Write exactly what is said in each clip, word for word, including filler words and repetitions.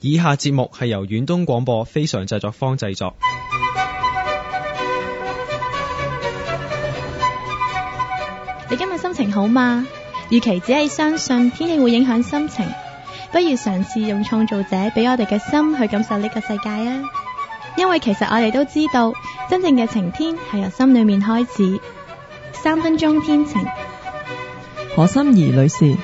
以下節目係由遠東廣播非常製作坊製作。 你今日心情好嗎？與其只係相信天氣會影響心情，不如嘗試用創造者俾我哋嘅心去感受呢個世界啊！因為其實我哋都知道，真正嘅晴天係由心裏面開始。三分鐘天晴， 何心怡女士。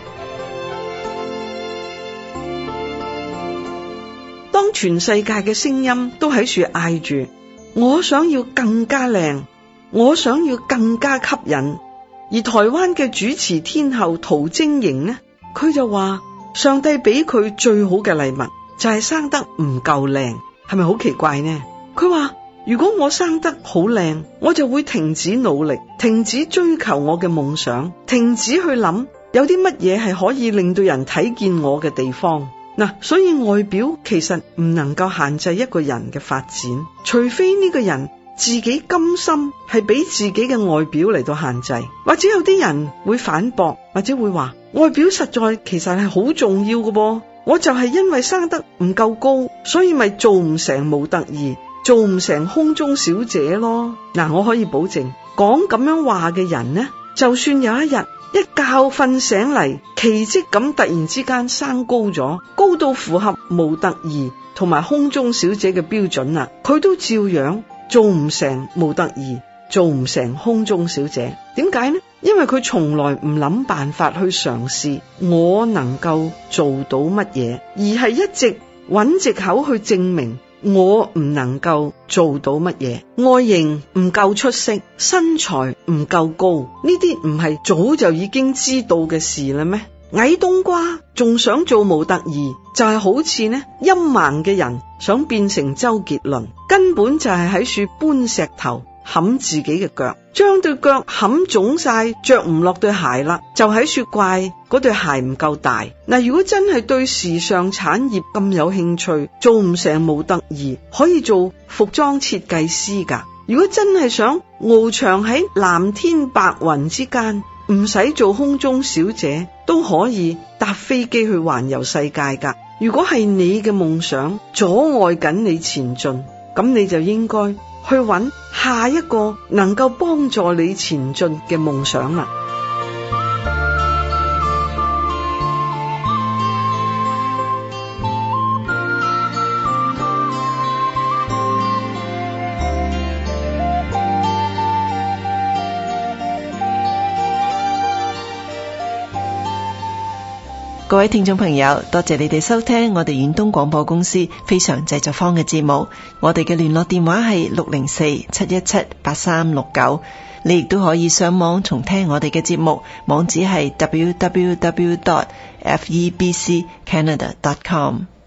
當全世界嘅聲音都喺處嗌住，我想要更加靚，我想要更加吸引。而台灣嘅主持天后陶晶瑩呢，佢就話上帝俾佢最好嘅禮物就係生得唔夠靚，係咪好奇怪呢？佢話如果我生得好靚，我就會停止努力，停止追求我嘅夢想，停止去諗有啲乜嘢係可以令到人睇見我嘅地方。嗱，所以外表其實唔能夠限制一個人嘅發展，除非呢個人自己甘心係俾自己嘅外表嚟到限制。或者有啲人會反駁，或者會話外表實在其實係好重要嘅噃，我就係因為生得唔夠高，所以咪做唔成模特兒，做唔成空中小姐咯。嗱，我可以保證講咁樣話嘅人呢，就算有一日一覺瞓醒嚟，奇蹟咁突然之間生高咗，高到符合模特兒同埋空中小姐嘅標準啦，佢都照樣做唔成模特兒，做唔成空中小姐。點解呢？因為佢從來唔諗辦法去嘗試我能夠做到乜嘢，而係一直揾藉口去證明我唔能夠做到乜嘢。外形唔夠出色，身材唔夠高，呢啲唔係早就已經知道嘅事啦咩？矮冬瓜仲想做模特兒，就係好似呢陰盲嘅人想變成周杰倫，根本就係喺處搬石頭冚自己嘅腳，將對腳冚腫晒，着唔落對鞋啦，就喺處怪嗰對鞋唔夠大。嗱，如果真係對時尚產業咁有興趣，做唔成模特兒，可以做服裝設計師噶。如果真係想翱翔喺藍天白雲之間，唔使做空中小姐，都可以搭飛機去環遊世界噶。如果係你嘅夢想阻礙緊你前進，咁你就應該去揾下一個能夠幫助你前進嘅夢想啦。 各位聽眾朋友，多謝你哋收聽我哋遠東廣播公司非常製作坊嘅節目。我哋嘅聯絡電話係六零四七一七八三六九，你亦都可以上網重聽我哋嘅節目，網址係 double u double u double u dot f e b c canada dot com。